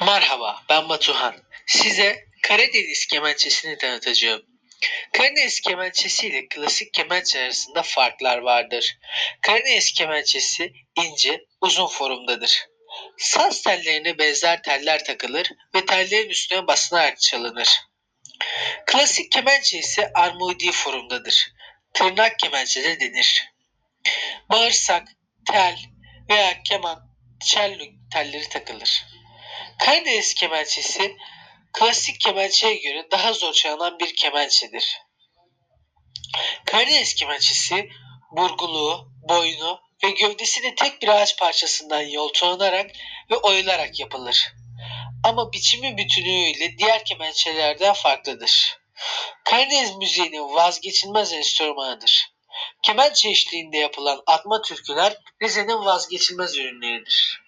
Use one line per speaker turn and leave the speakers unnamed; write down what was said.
Merhaba, ben Batuhan. Size Karadeniz kemençesini tanıtacağım. Karadeniz kemençesi ile klasik kemençe arasında farklar vardır. Karadeniz kemençesi ince, uzun formdadır. Saz tellerine benzer teller takılır ve tellerin üstüne basılarak çalınır. Klasik kemençe ise armudi formdadır. Tırnak kemençe de denir. Bağırsak, tel veya keman, cello telleri takılır. Karadeniz kemençesi klasik kemençeye göre daha zor çalınan bir kemençedir. Karadeniz kemençesi burguluğu, boynu ve gövdesi de tek bir ağaç parçasından yoltalanarak ve oyularak yapılır. Ama biçimi bütünüyle diğer kemençelerden farklıdır. Karadeniz müziğinin vazgeçilmez enstrümanıdır. Kemençe eşliğinde yapılan atma türküler Rize'nin vazgeçilmez ürünleridir.